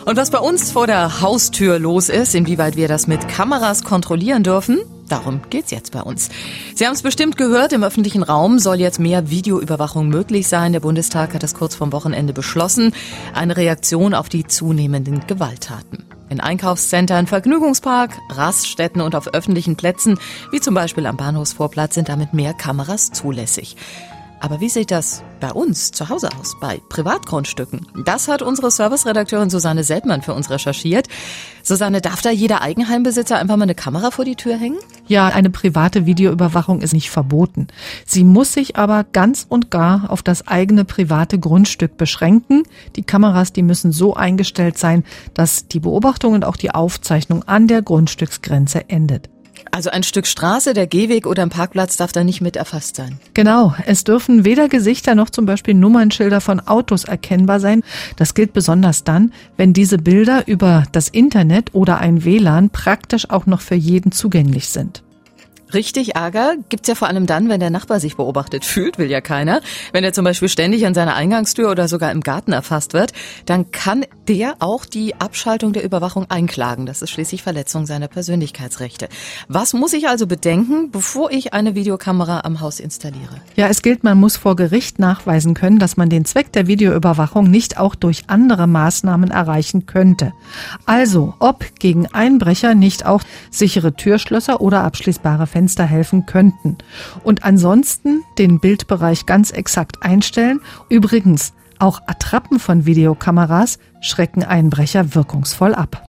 Und was bei uns vor der Haustür los ist, inwieweit wir das mit Kameras kontrollieren dürfen, darum geht's jetzt bei uns. Sie haben es bestimmt gehört, im öffentlichen Raum soll jetzt mehr Videoüberwachung möglich sein. Der Bundestag hat das kurz vorm Wochenende beschlossen. Eine Reaktion auf die zunehmenden Gewalttaten. In Einkaufszentren, Vergnügungspark, Raststätten und auf öffentlichen Plätzen, wie zum Beispiel am Bahnhofsvorplatz, sind damit mehr Kameras zulässig. Aber wie sieht das bei uns zu Hause aus, bei Privatgrundstücken? Das hat unsere Serviceredakteurin Susanne Seltmann für uns recherchiert. Susanne, darf da jeder Eigenheimbesitzer einfach mal eine Kamera vor die Tür hängen? Ja, eine private Videoüberwachung ist nicht verboten. Sie muss sich aber ganz und gar auf das eigene private Grundstück beschränken. Die Kameras, die müssen so eingestellt sein, dass die Beobachtung und auch die Aufzeichnung an der Grundstücksgrenze endet. Also ein Stück Straße, der Gehweg oder ein Parkplatz darf da nicht mit erfasst sein? Genau, es dürfen weder Gesichter noch zum Beispiel Nummernschilder von Autos erkennbar sein. Das gilt besonders dann, wenn diese Bilder über das Internet oder ein WLAN praktisch auch noch für jeden zugänglich sind. Richtig Ärger gibt's ja vor allem dann, wenn der Nachbar sich beobachtet fühlt, will ja keiner. Wenn er zum Beispiel ständig an seiner Eingangstür oder sogar im Garten erfasst wird, dann kann der auch die Abschaltung der Überwachung einklagen. Das ist schließlich Verletzung seiner Persönlichkeitsrechte. Was muss ich also bedenken, bevor ich eine Videokamera am Haus installiere? Ja, es gilt, man muss vor Gericht nachweisen können, dass man den Zweck der Videoüberwachung nicht auch durch andere Maßnahmen erreichen könnte. Also, ob gegen Einbrecher nicht auch sichere Türschlösser oder abschließbare Fenster helfen könnten. Und ansonsten den Bildbereich ganz exakt einstellen. Übrigens, auch Attrappen von Videokameras schrecken Einbrecher wirkungsvoll ab.